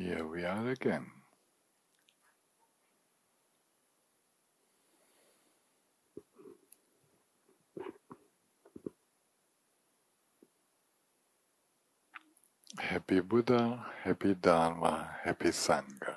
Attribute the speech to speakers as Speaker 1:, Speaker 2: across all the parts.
Speaker 1: Here we are again. Happy Buddha, happy Dharma, happy Sangha.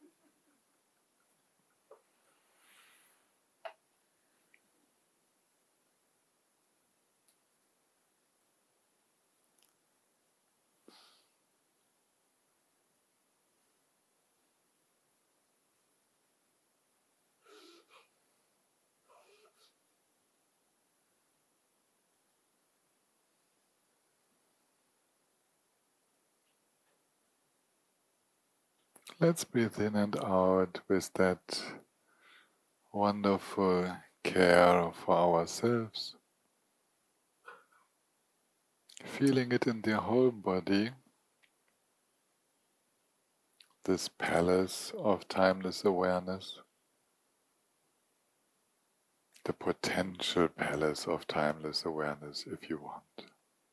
Speaker 1: Let's breathe in and out with that wonderful care for ourselves. Feeling it in the whole body, this palace of timeless awareness, the potential palace of timeless awareness, if you want.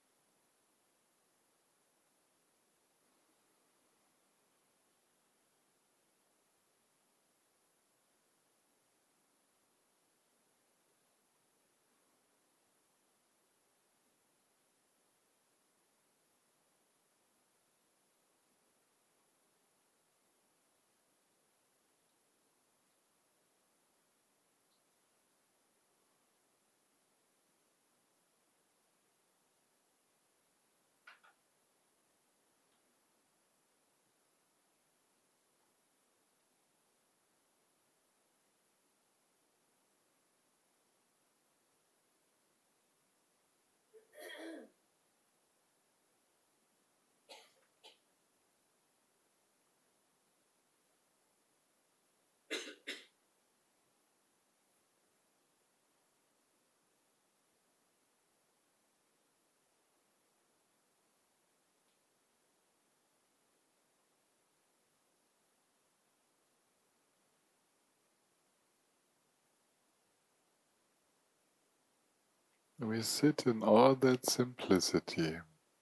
Speaker 1: We sit in all that simplicity,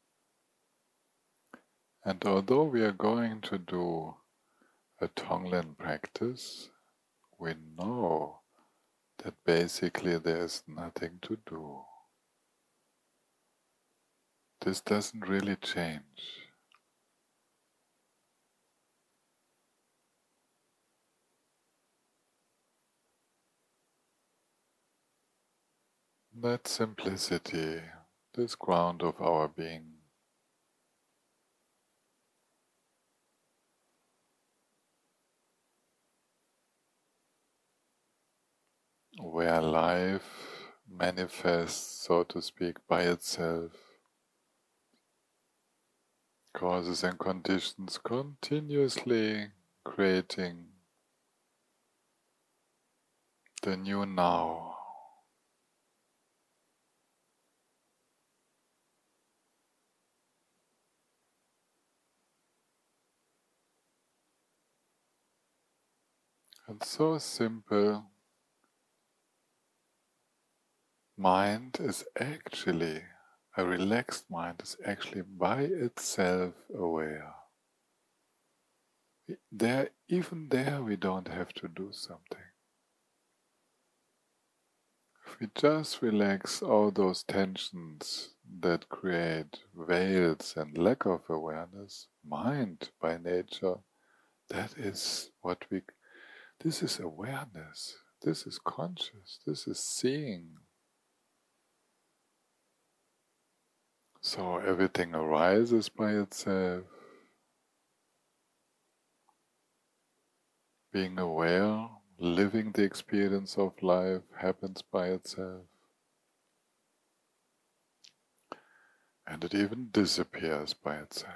Speaker 1: and although we are going to do a Tonglen practice, we know that basically there is nothing to do. This doesn't really change. That simplicity, this ground of our being, where life manifests, so to speak, by itself, causes and conditions continuously creating the new now. And so simple, mind is actually, a relaxed mind is actually by itself aware. Even there we don't have to do something. If we just relax all those tensions that create veils and lack of awareness, mind by nature, that is this is awareness, this is conscious, this is seeing. So everything arises by itself. Being aware, living the experience of life happens by itself. And it even disappears by itself.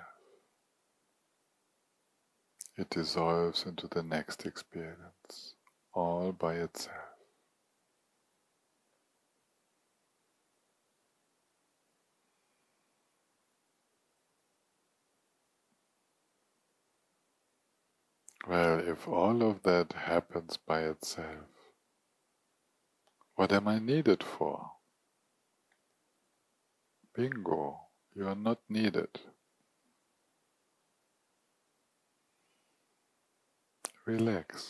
Speaker 1: It dissolves into the next experience, all by itself. Well, if all of that happens by itself, what am I needed for? Bingo, you are not needed. relax.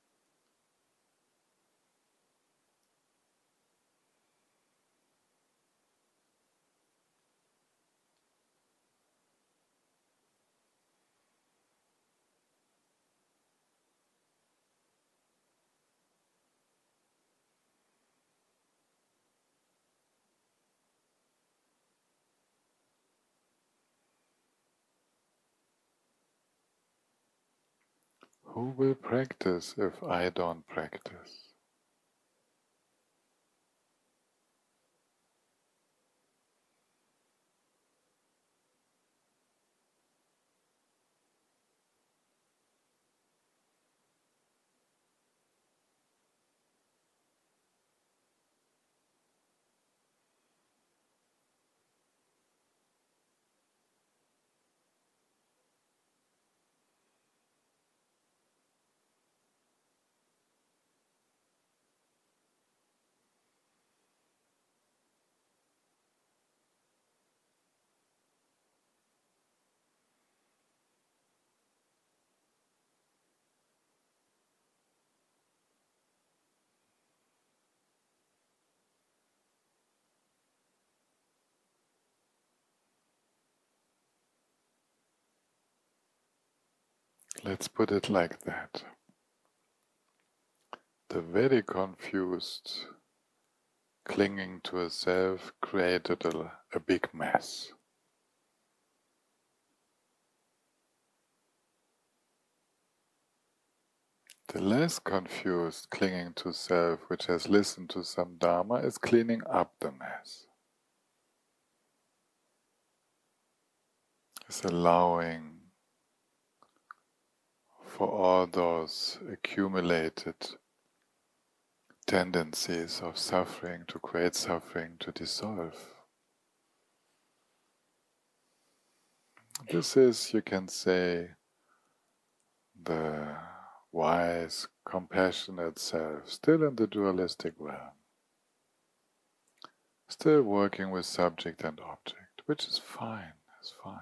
Speaker 1: Who will practice if I don't practice? Let's put it like that. The very confused clinging to a self created a big mess. The less confused clinging to self, which has listened to some Dharma, is cleaning up the mess. Is allowing for all those accumulated tendencies of suffering to create suffering to dissolve. This is, you can say, the wise, compassionate self, still in the dualistic realm, still working with subject and object, which is fine, it's fine.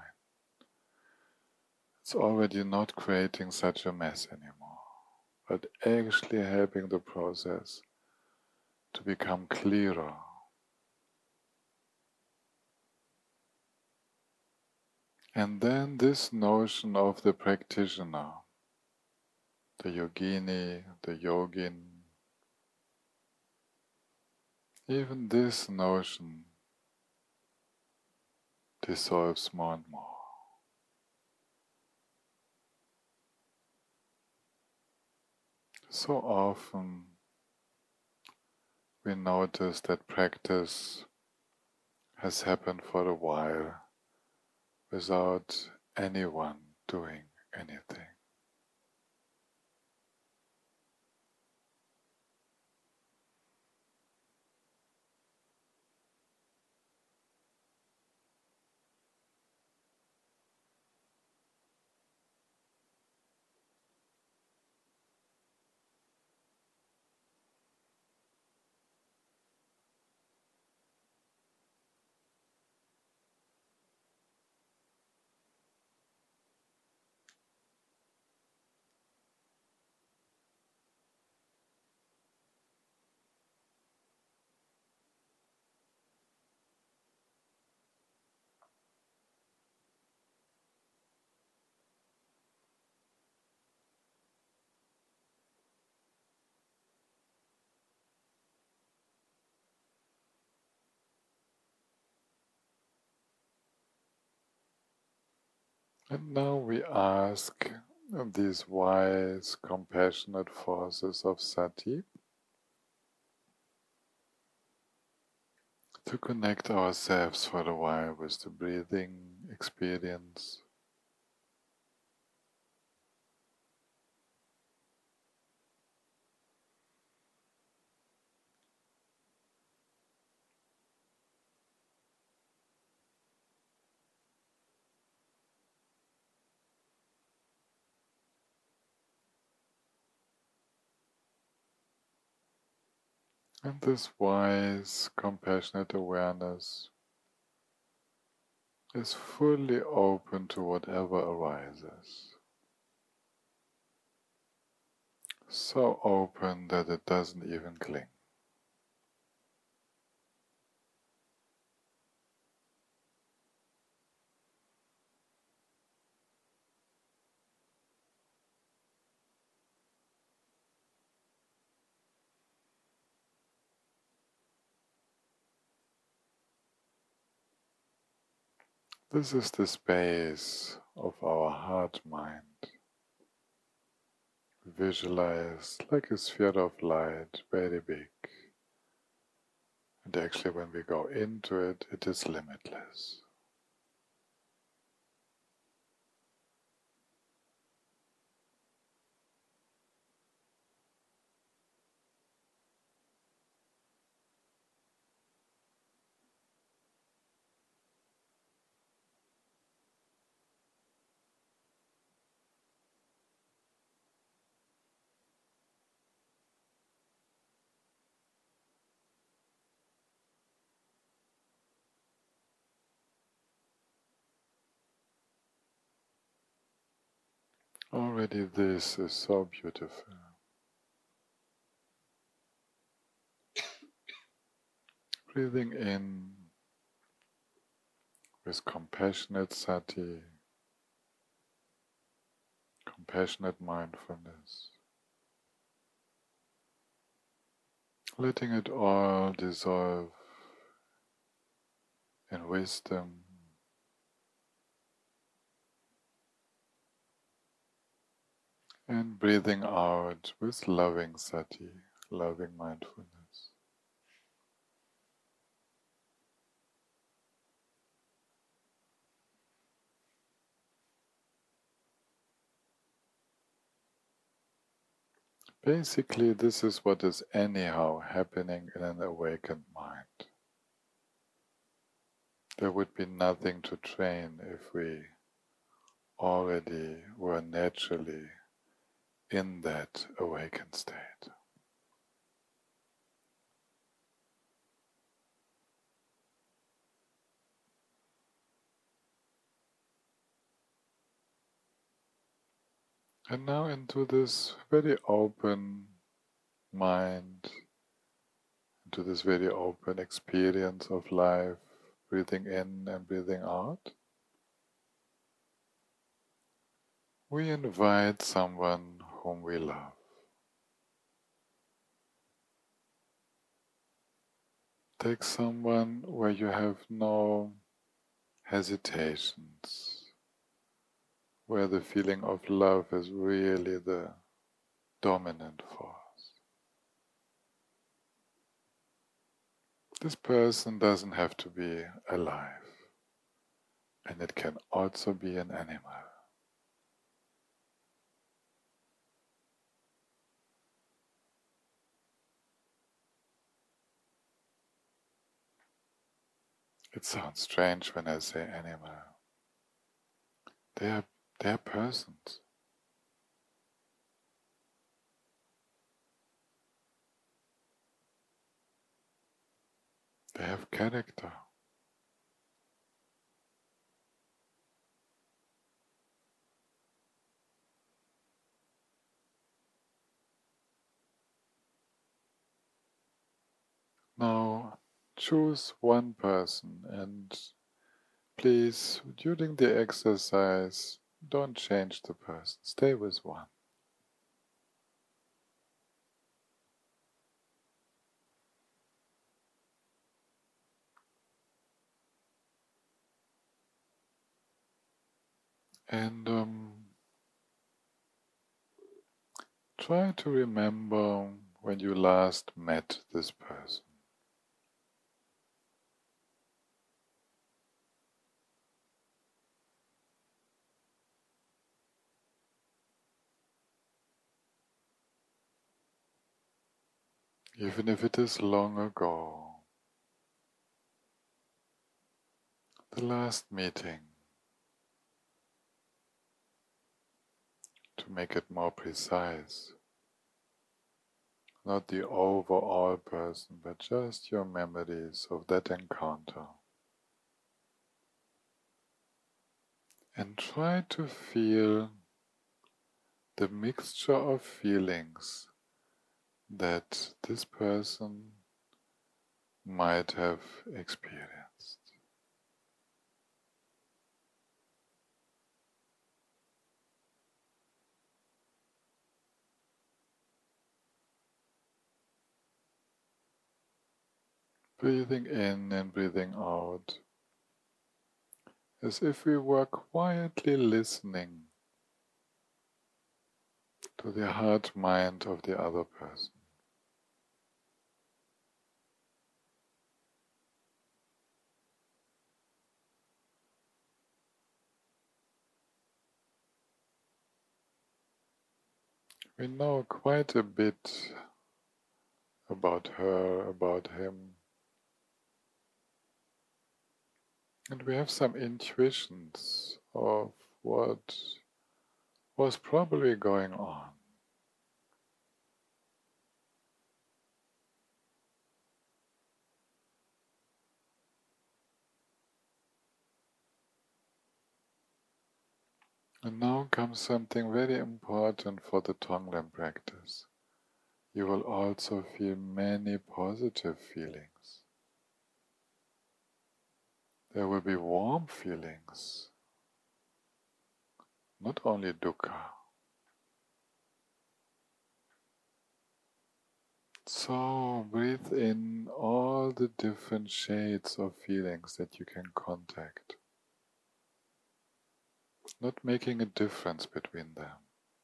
Speaker 1: It's already not creating such a mess anymore, but actually helping the process to become clearer. And then this notion of the practitioner, the yogini, the yogin, even this notion dissolves more and more. So often we notice that practice has happened for a while without anyone doing anything. And now we ask these wise, compassionate forces of Sati to connect ourselves for a while with the breathing experience. And this wise, compassionate awareness is fully open to whatever arises. so open that it doesn't even cling. This is the space of our heart-mind. Visualize like a sphere of light, very big. And actually when we go into it, it is limitless. Already this is so beautiful. Breathing in with compassionate sati, compassionate mindfulness. Letting it all dissolve in wisdom, and breathing out with loving sati, loving mindfulness. Basically, this is what is anyhow happening in an awakened mind. There would be nothing to train if we already were naturally in that awakened state. And now into this very open mind, into this very open experience of life, breathing in and breathing out, we invite someone whom we love. Take someone where you have no hesitations, where the feeling of love is really the dominant force. This person doesn't have to be alive, and it can also be an animal. It sounds strange when I say animal. They are persons. They have character. Now, choose one person and please, during the exercise, don't change the person. Stay with one. And try to remember when you last met this person. Even if it is long ago, the last meeting, to make it more precise, not the overall person, but just your memories of that encounter. And try to feel the mixture of feelings that this person might have experienced. Breathing in and breathing out, as if we were quietly listening to the heart mind of the other person. We know quite a bit about her, about him, and we have some intuitions of what was probably going on. And now comes something very important for the Tonglen practice. You will also feel many positive feelings. There will be warm feelings, not only dukkha. So breathe in all the different shades of feelings that you can contact, not making a difference between them.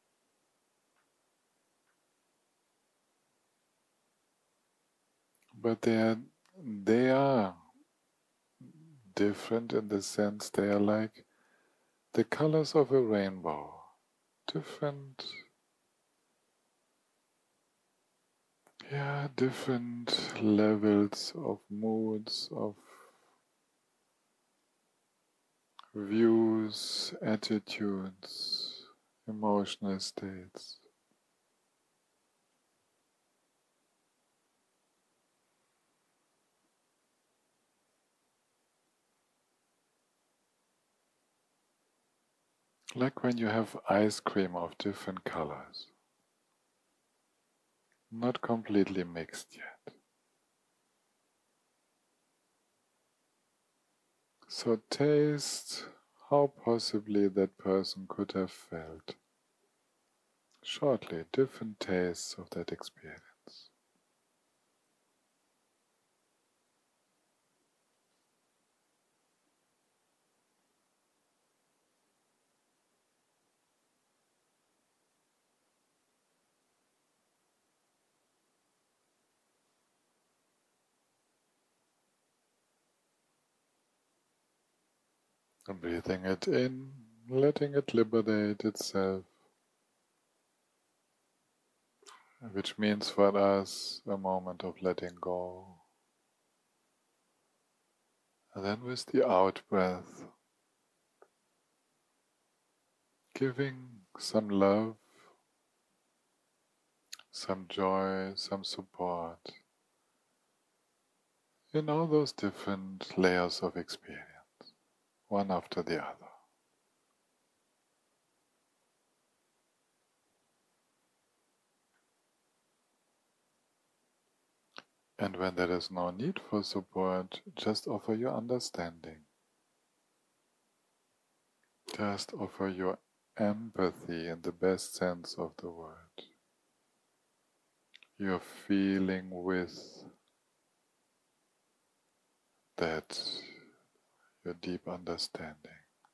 Speaker 1: But they are different in the sense they are like the colors of a rainbow. Different levels of moods, of views, attitudes, emotional states. Like when you have ice cream of different colors, not completely mixed yet. So taste how possibly that person could have felt. Shortly, different tastes of that experience. And breathing it in, letting it liberate itself, which means for us a moment of letting go. And then with the out breath, giving some love, some joy, some support in all those different layers of experience, one after the other. And when there is no need for support, just offer your understanding. Just offer your empathy in the best sense of the word. Your feeling with that, your deep understanding.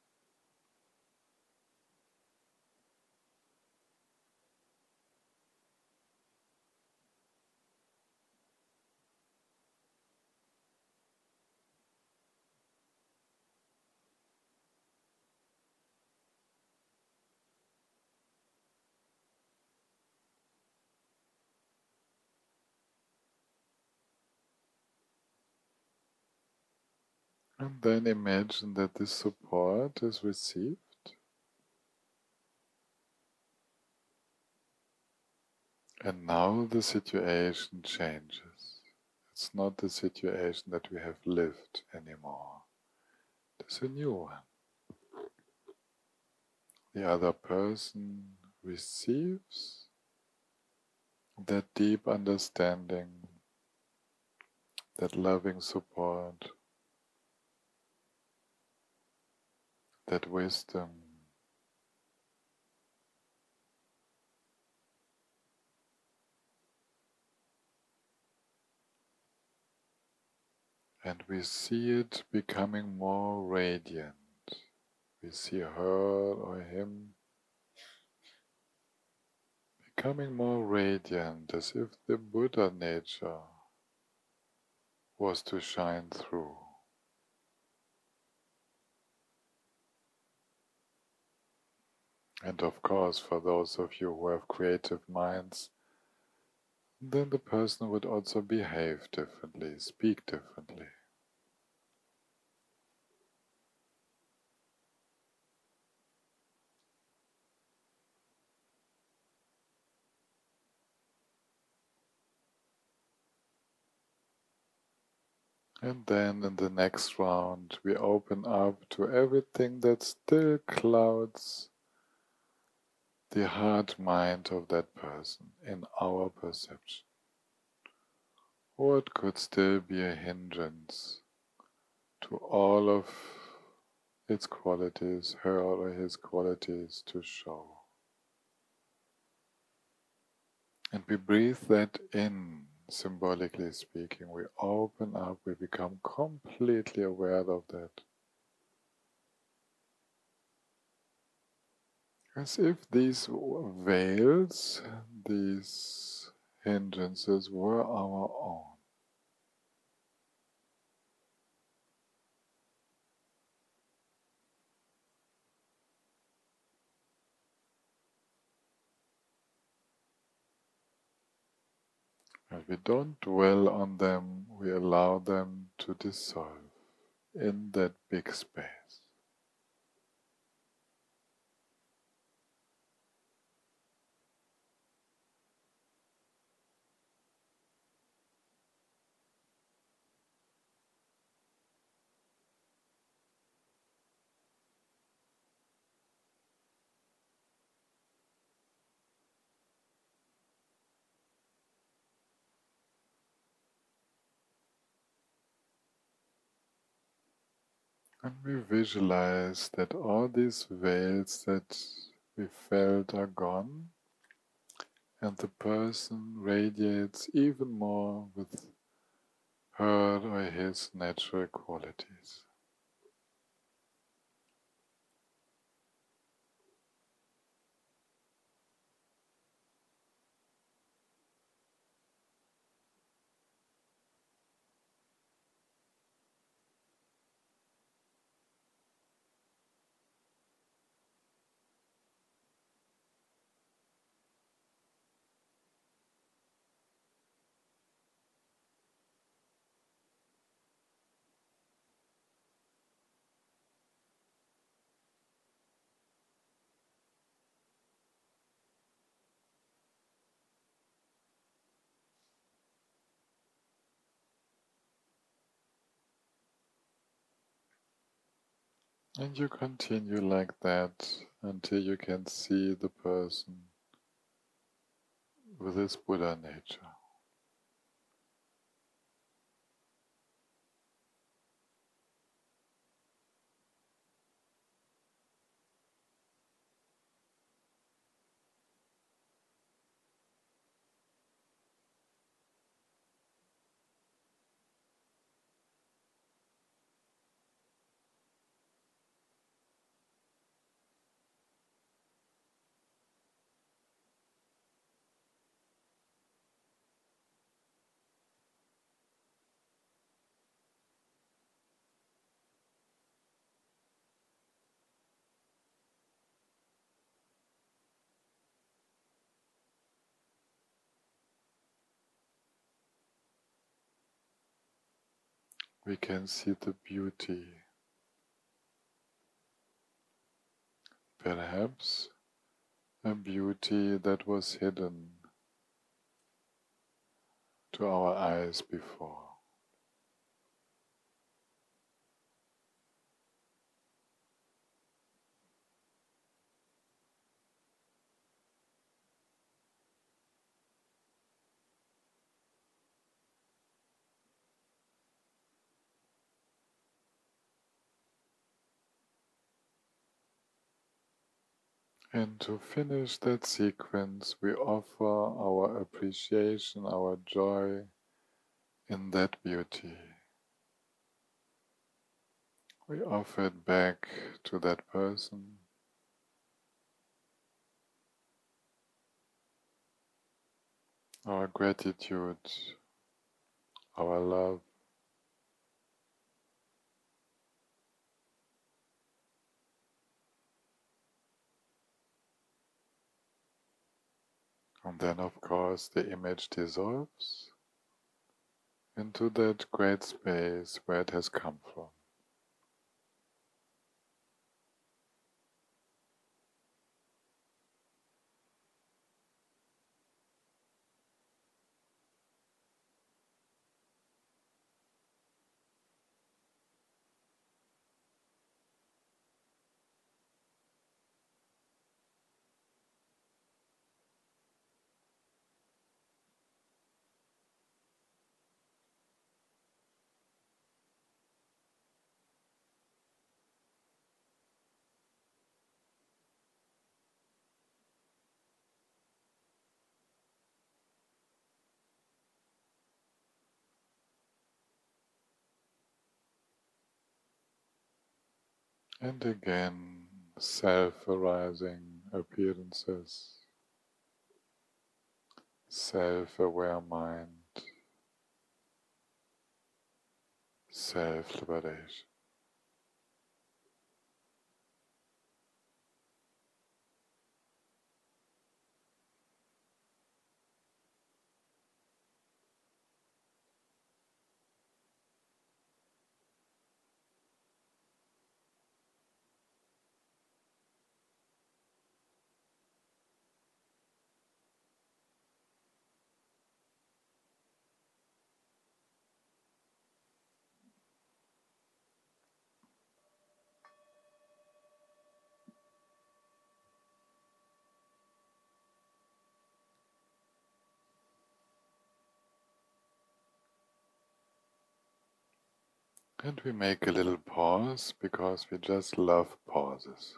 Speaker 1: And then imagine that this support is received. And now the situation changes. It's not the situation that we have lived anymore. It's a new one. The other person receives that deep understanding, that loving support, that wisdom. And we see it becoming more radiant. We see her or him becoming more radiant, as if the Buddha nature was to shine through. And of course, for those of you who have creative minds, then the person would also behave differently, speak differently. And then in the next round, we open up to everything that still clouds the heart mind of that person in our perception. What could still be a hindrance to all of its qualities, her or his qualities to show. And we breathe that in, symbolically speaking. We open up, we become completely aware of that. As if these veils, these hindrances were our own. And we don't dwell on them, we allow them to dissolve in that big space. And we visualize that all these veils that we felt are gone, and the person radiates even more with her or his natural qualities. And you continue like that until you can see the person with his Buddha nature. We can see the beauty, perhaps a beauty that was hidden to our eyes before. And to finish that sequence, we offer our appreciation, our joy in that beauty. We offer it back to that person. Our gratitude, our love. And then, of course, the image dissolves into that great space where it has come from. And again, self-arising appearances, self-aware mind, self-liberation. And we make a little pause because we just love pauses.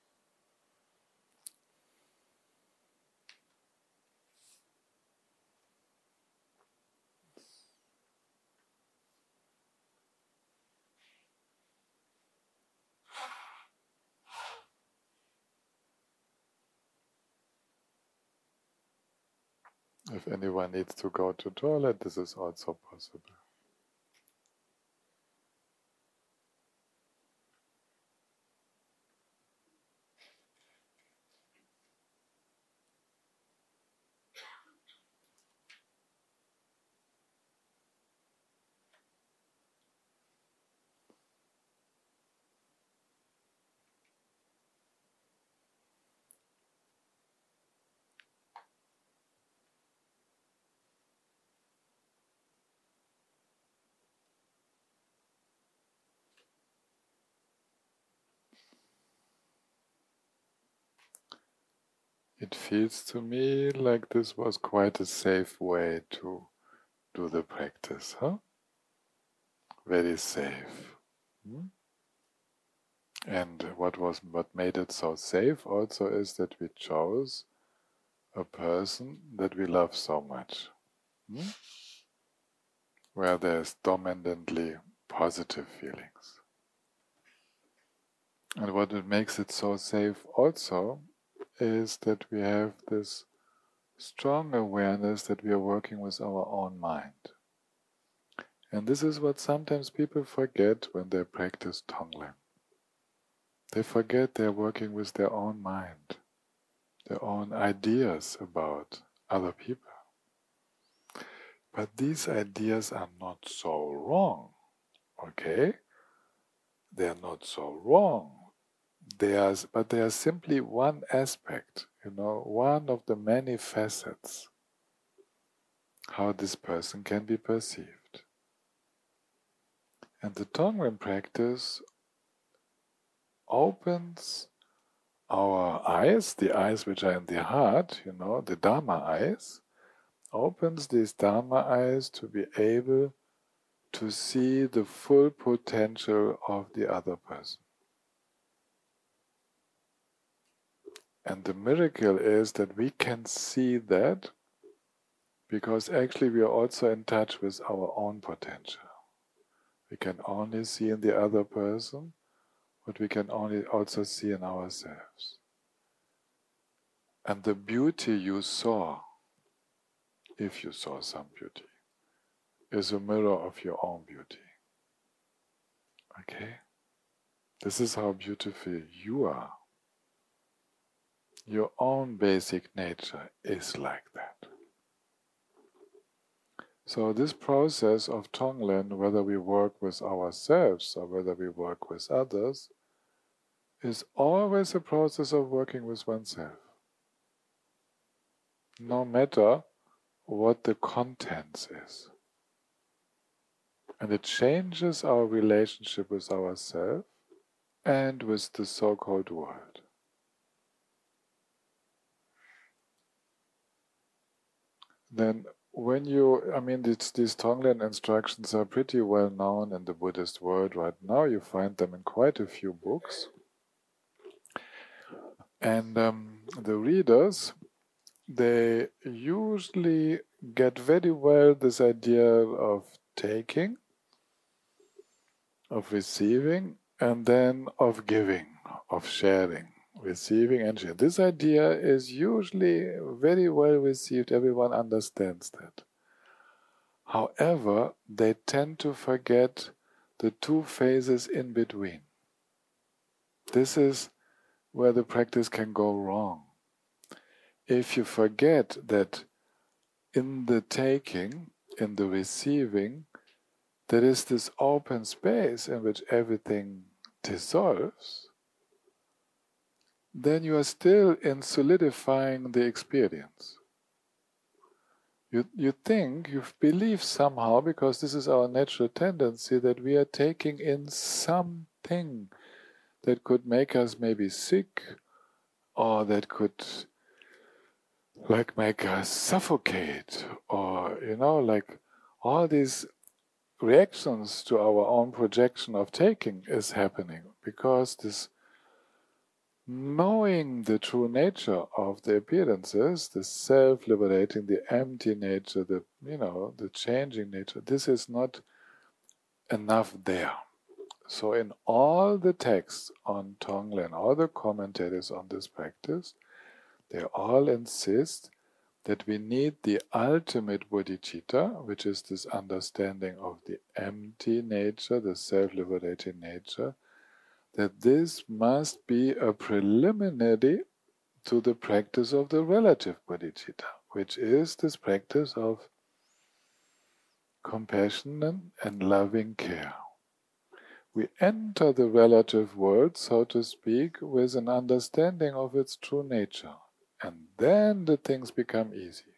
Speaker 1: If anyone needs to go to toilet, this is also possible. It feels to me like this was quite a safe way to do the practice, huh? Very safe. Hmm? And what made it so safe also is that we chose a person that we love so much, hmm? Where there's dominantly positive feelings. And what it makes it so safe also is that we have this strong awareness that we are working with our own mind. And this is what sometimes people forget when they practice Tonglen. They forget they're working with their own mind, their own ideas about other people. But these ideas are not so wrong, okay? They're not so wrong. But they are simply one aspect, one of the many facets how this person can be perceived. And the Tonglen practice opens our eyes, the eyes which are in the heart, the Dharma eyes, opens these Dharma eyes to be able to see the full potential of the other person. And the miracle is that we can see that because actually we are also in touch with our own potential. We can only see in the other person what we can only also see in ourselves. And the beauty you saw, if you saw some beauty, is a mirror of your own beauty. Okay? This is how beautiful you are. Your own basic nature is like that. So this process of Tonglen, whether we work with ourselves or whether we work with others, is always a process of working with oneself. No matter what the contents is. And it changes our relationship with ourselves and with the so-called world. Then when these Tonglen instructions are pretty well known in the Buddhist world right now. You find them in quite a few books. And the readers, they usually get very well this idea of taking, of receiving, and then of giving, of sharing. Receiving and sharing. This idea is usually very well received. Everyone understands that. However, they tend to forget the two phases in between. This is where the practice can go wrong. If you forget that in the taking, in the receiving, there is this open space in which everything dissolves, then you are still in solidifying the experience. You think, you believe somehow, because this is our natural tendency, that we are taking in something that could make us maybe sick, or that could make us suffocate, or all these reactions to our own projection of taking is happening, because this knowing the true nature of the appearances, the self-liberating, the empty nature, the changing nature, this is not enough there. So in all the texts on Tonglen, all the commentators on this practice, they all insist that we need the ultimate bodhicitta, which is this understanding of the empty nature, the self-liberating nature, that this must be a preliminary to the practice of the relative bodhicitta, which is this practice of compassion and loving care. We enter the relative world, so to speak, with an understanding of its true nature, and then the things become easy.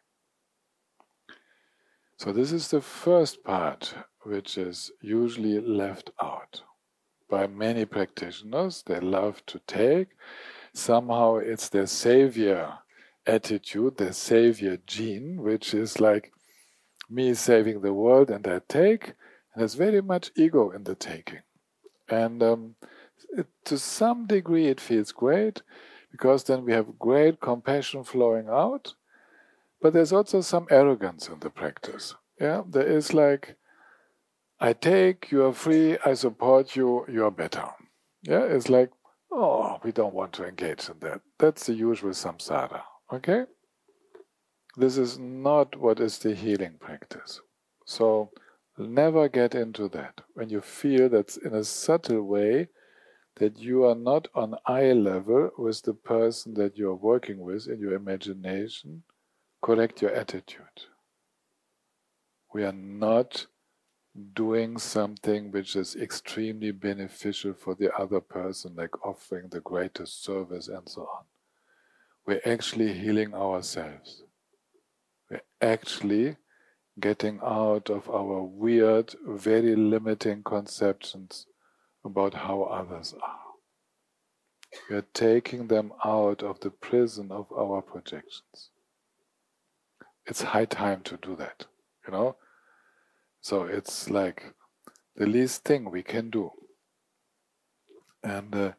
Speaker 1: So this is the first part, which is usually left out by many practitioners. They love to take. Somehow it's their savior attitude, their savior gene, which is like me saving the world and I take, and there's very much ego in the taking. And to some degree it feels great, because then we have great compassion flowing out, but there's also some arrogance in the practice. Yeah, there is I take, you are free, I support you, you are better. Yeah, it's we don't want to engage in that. That's the usual samsara, okay? This is not what is the healing practice. So never get into that. When you feel that in a subtle way that you are not on eye level with the person that you are working with in your imagination, correct your attitude. We are not doing something which is extremely beneficial for the other person, like offering the greatest service and so on. We're actually healing ourselves. We're actually getting out of our weird, very limiting conceptions about how others are. We're taking them out of the prison of our projections. It's high time to do that, So it's like the least thing we can do. And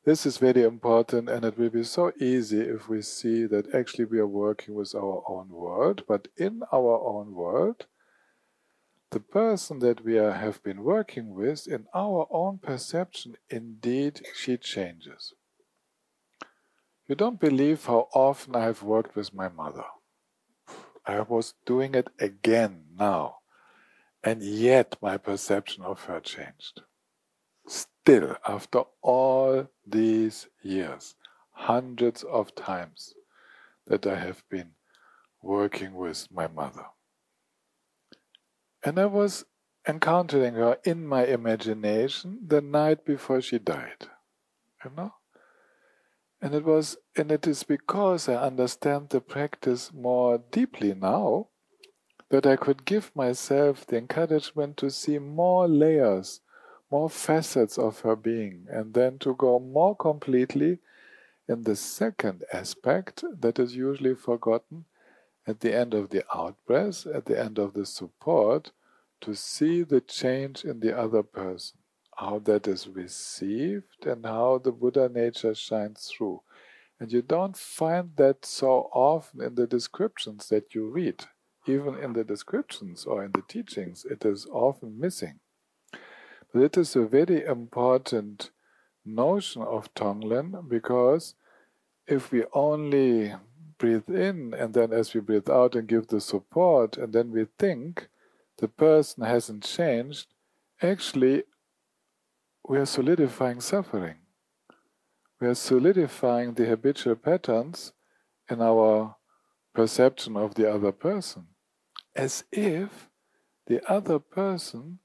Speaker 1: This is very important, and it will be so easy if we see that actually we are working with our own world, but in our own world, the person that we have been working with, in our own perception, indeed she changes. You don't believe how often I have worked with my mother. I was doing it again now, and yet my perception of her changed. Still, after all these years, hundreds of times that I have been working with my mother. And I was encountering her in my imagination the night before she died. You know? And it is because I understand the practice more deeply now that I could give myself the encouragement to see more layers, more facets of her being, and then to go more completely in the second aspect that is usually forgotten at the end of the out-breath, at the end of the support, to see the change in the other person, how that is received and how the Buddha nature shines through. And you don't find that so often in the descriptions that you read. Even in the descriptions or in the teachings, it is often missing. But it is a very important notion of Tonglen, because if we only breathe in and then as we breathe out and give the support and then we think the person hasn't changed, actually we are solidifying suffering. We are solidifying the habitual patterns in our perception of the other person, as if the other person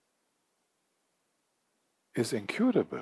Speaker 1: is incurable.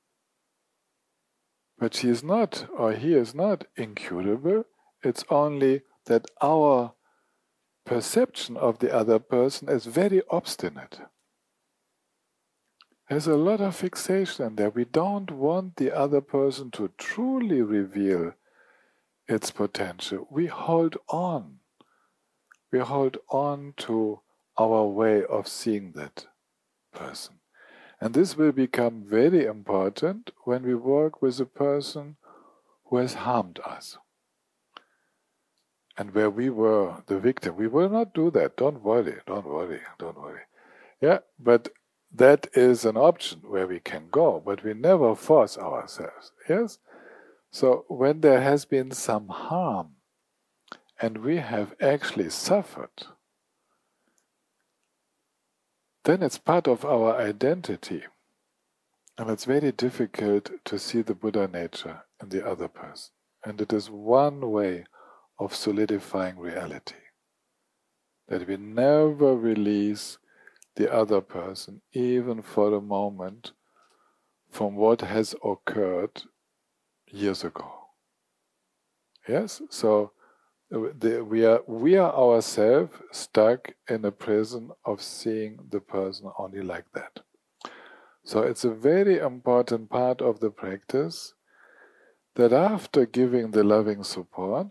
Speaker 1: But she is not, or he is not incurable. It's only that our perception of the other person is very obstinate. There's a lot of fixation there. We don't want the other person to truly reveal its potential. We hold on. We hold on to our way of seeing that person. And this will become very important when we work with a person who has harmed us. And where we were the victim. We will not do that. Don't worry. Yeah, but that is an option where we can go, but we never force ourselves. Yes? So when there has been some harm, and we have actually suffered, then it's part of our identity. And it's very difficult to see the Buddha nature in the other person. And it is one way of solidifying reality. That we never release the other person, even for a moment, from what has occurred years ago. Yes? So we are ourselves stuck in a prison of seeing the person only like that. So it's a very important part of the practice that after giving the loving support,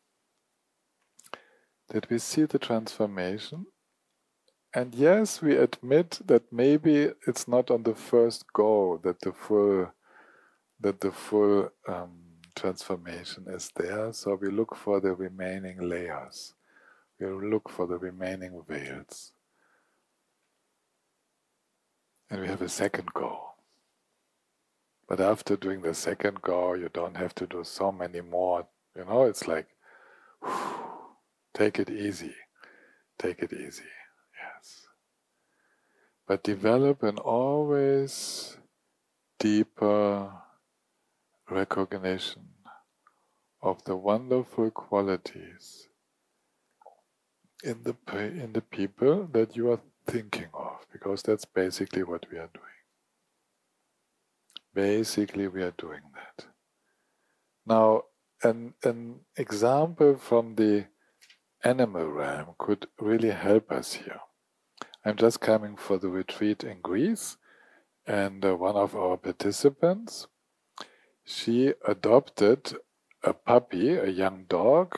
Speaker 1: that we see the transformation. And yes, we admit that maybe it's not on the first go that the full transformation is there. So we look for the remaining layers. We look for the remaining veils. And we have a second go. But after doing the second go, you don't have to do so many more. You know, it's like, take it easy. Take it easy. Yes. But develop an always deeper recognition of the wonderful qualities in the people that you are thinking of, because that's basically what we are doing. Basically, we are doing that. Now, an example from the animal realm could really help us here. I'm just coming for the retreat in Greece, and one of our participants, she adopted a puppy, a young dog,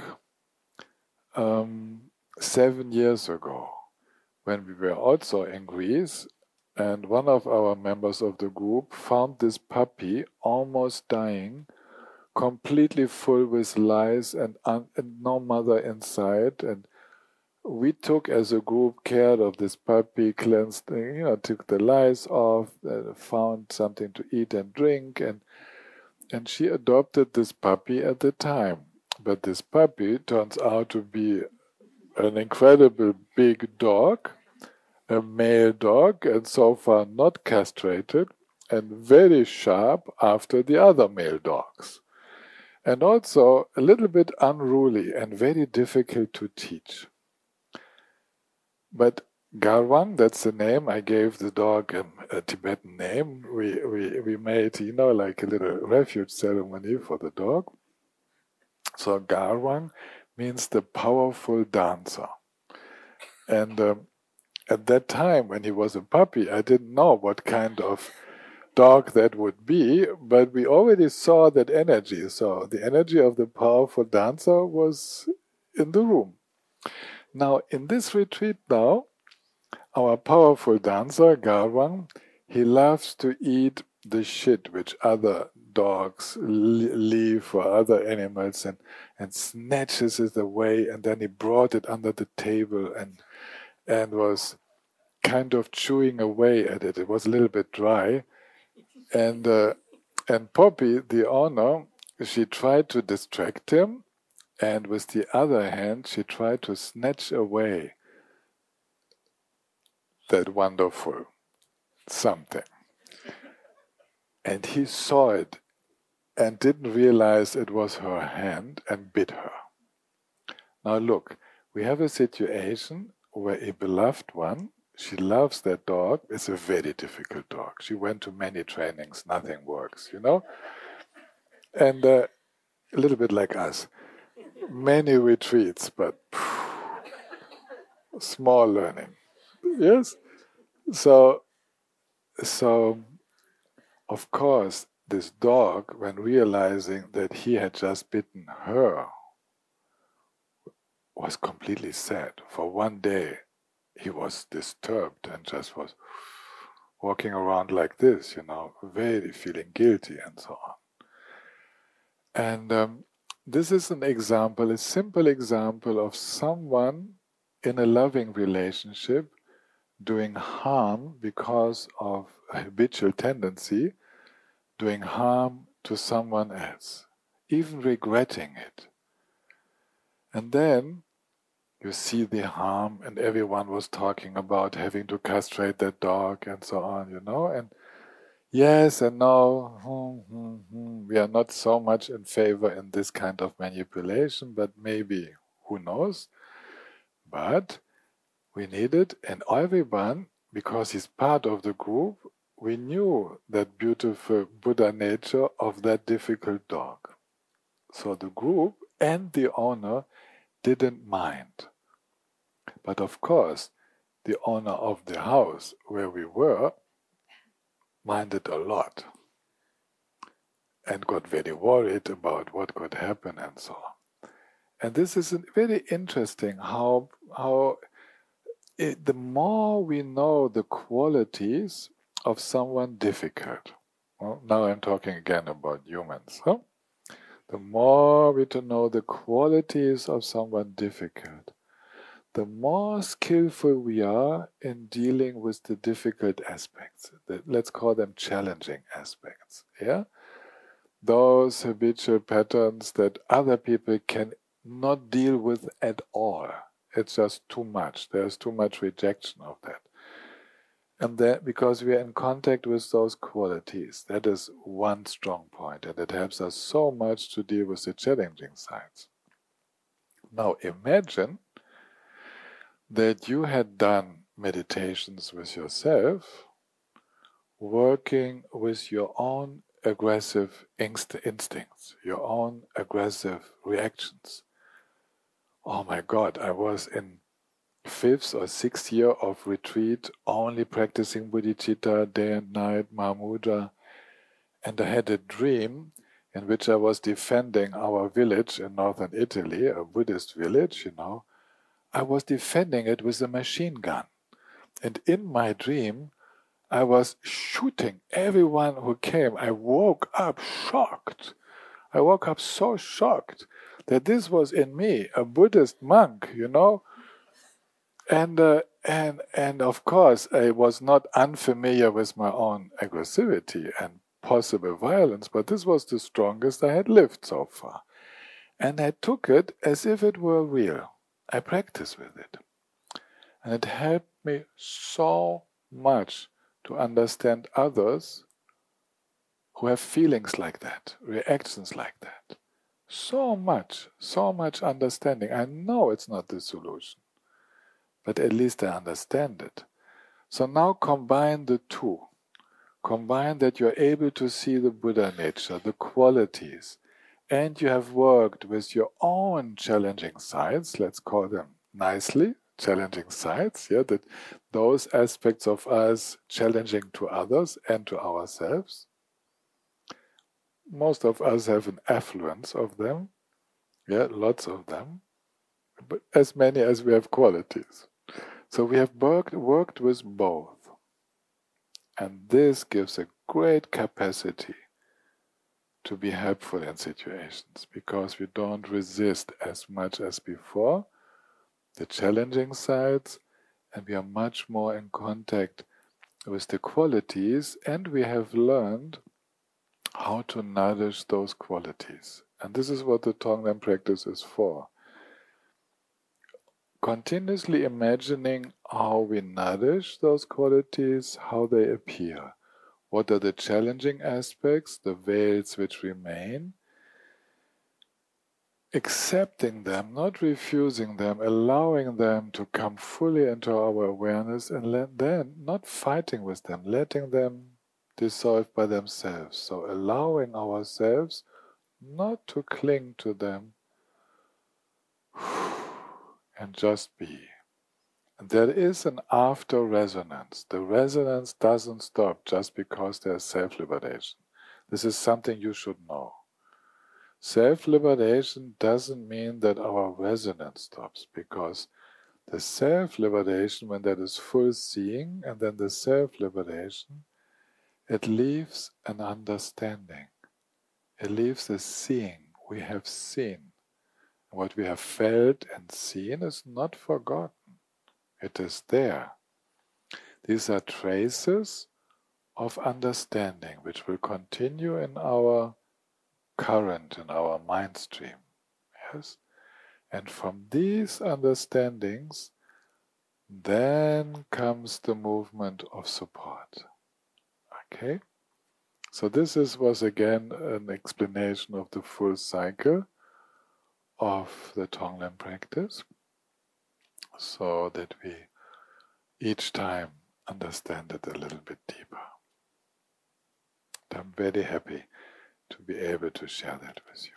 Speaker 1: 7 years ago, when we were also in Greece, and one of our members of the group found this puppy almost dying, completely full with lice and no mother inside. And we took as a group care of this puppy, cleansed, took the lice off, found something to eat and drink, and she adopted this puppy at the time. But this puppy turns out to be an incredible big dog, a male dog, and so far not castrated, and very sharp after the other male dogs. And also a little bit unruly and very difficult to teach. But Garwang, that's the name. I gave the dog a Tibetan name. We made, like a little refuge ceremony for the dog. So Garwang means the powerful dancer. And at that time, when he was a puppy, I didn't know what kind of dog that would be, but we already saw that energy. So the energy of the powerful dancer was in the room. Now, in this retreat now, our powerful dancer, Garwang, he loves to eat the shit which other dogs leave for other animals and snatches it away, and then he brought it under the table and was kind of chewing away at it. It was a little bit dry. And Poppy, the owner, she tried to distract him, and with the other hand, she tried to snatch away that wonderful something. And he saw it and didn't realize it was her hand and bit her. Now look, we have a situation where a beloved one, she loves that dog. It's a very difficult dog. She went to many trainings, nothing works, And a little bit like us. Many retreats, but small learning. Yes? So, of course, this dog, when realizing that he had just bitten her, was completely sad. For one day, he was disturbed and just was walking around like this, very feeling guilty and so on. And this is an example, a simple example of someone in a loving relationship doing harm because of a habitual tendency, doing harm to someone else, even regretting it. And then you see the harm, and everyone was talking about having to castrate that dog and so on, and yes and no, we are not so much in favor in this kind of manipulation, but maybe, who knows? But we need it, and everyone, because he's part of the group, we knew that beautiful Buddha nature of that difficult dog. So the group and the owner didn't mind. But of course, the owner of the house where we were minded a lot and got very worried about what could happen and so on. And this is very interesting how the more we know the qualities of someone difficult, well, now I'm talking again about humans, the more we know the qualities of someone difficult, the more skillful we are in dealing with the difficult aspects. Let's call them challenging aspects. Yeah, those habitual patterns that other people can not deal with at all. It's just too much. There's too much rejection of that. And that because we are in contact with those qualities, that is one strong point, and it helps us so much to deal with the challenging sides. Now imagine that you had done meditations with yourself, working with your own aggressive instincts, your own aggressive reactions. Oh my God, I was in 5th or 6th year of retreat, only practicing bodhicitta day and night, Mahamudra, and I had a dream in which I was defending our village in northern Italy, a Buddhist village, I was defending it with a machine gun. And in my dream, I was shooting everyone who came. I woke up shocked. I woke up so shocked that this was in me, a Buddhist monk, and of course I was not unfamiliar with my own aggressivity and possible violence, but this was the strongest I had lived so far. And I took it as if it were real. I practiced with it. And it helped me so much to understand others who have feelings like that, reactions like that. So much understanding. I know it's not the solution, but at least I understand it. So now combine the two. Combine that you're able to see the Buddha nature, the qualities, and you have worked with your own challenging sides, let's call them nicely, challenging sides, that those aspects of us challenging to others and to ourselves. Most of us have an affluence of them, lots of them, but as many as we have qualities. So we have worked with both. And this gives a great capacity to be helpful in situations because we don't resist as much as before the challenging sides, and we are much more in contact with the qualities, and we have learned how to nourish those qualities. And this is what the Tonglen practice is for. Continuously imagining how we nourish those qualities, how they appear. What are the challenging aspects, the veils which remain? Accepting them, not refusing them, allowing them to come fully into our awareness, and then not fighting with them, letting them dissolve by themselves. So allowing ourselves not to cling to them and just be. And there is an after resonance. The resonance doesn't stop just because there's self-liberation. This is something you should know. Self-liberation doesn't mean that our resonance stops, because the self-liberation, when that is full seeing, and then the self-liberation, it leaves an understanding. It leaves a seeing. We have seen. What we have felt and seen is not forgotten. It is there. These are traces of understanding which will continue in our current, in our mind stream. Yes? And from these understandings, then comes the movement of support. Okay? So this was again an explanation of the full cycle of the Tonglen practice, so that we each time understand it a little bit deeper. I'm very happy to be able to share that with you.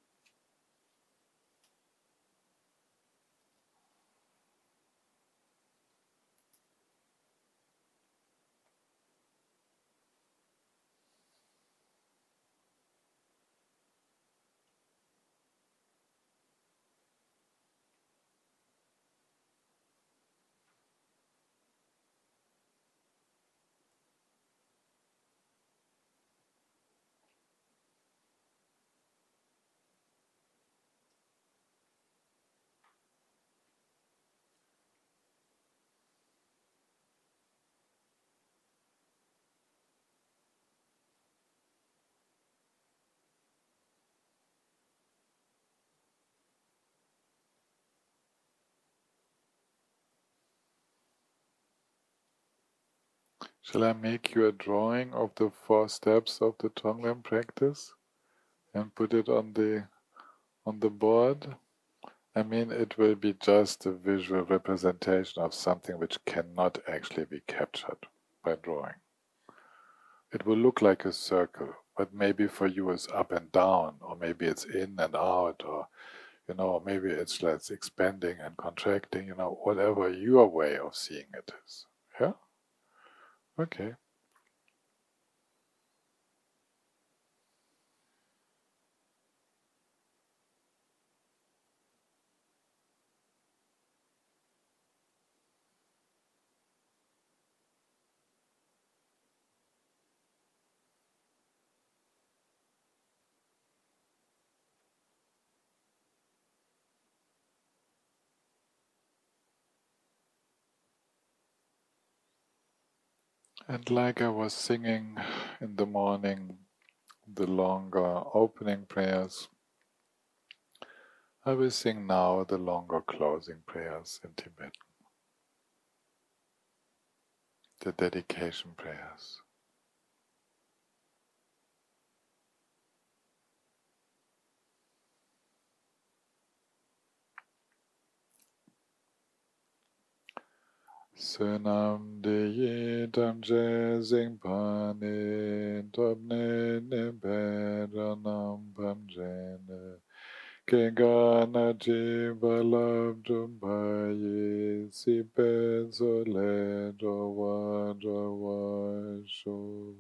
Speaker 1: Shall I make you a drawing of the 4 steps of the Tonglen practice and put it on the board? I mean, it will be just a visual representation of something which cannot actually be captured by drawing. It will look like a circle, but maybe for you it's up and down, or maybe it's in and out, or maybe it's like expanding and contracting, whatever your way of seeing it is. Yeah? Okay. And like I was singing in the morning, the longer opening prayers, I will sing now the longer closing prayers in Tibet, the dedication prayers. Sunam de tam je zing pane topne ne beranam pamjene kegana jibalab jumbaye si pezole jowa jowa sho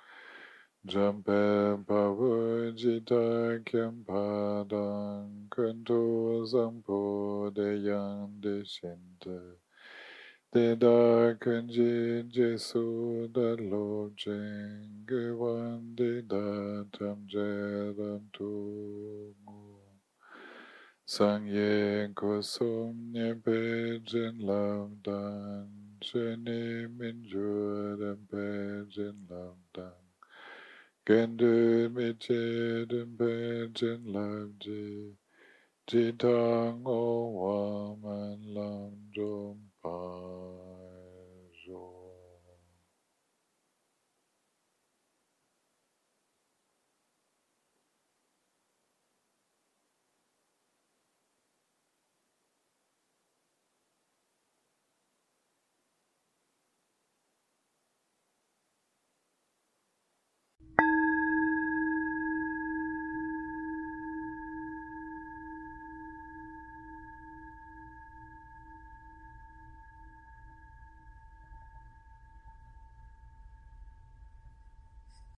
Speaker 1: jampe pavujita kyam padang kuntu zampo de yang de shinte Deda kanji jesu da lobjeng gewan de da tam jeram tu sang ye kusum nye pejin lam dan sheni min juram pejin lam dan gendu mi jedin pejin lam jitang o waman lam jom pa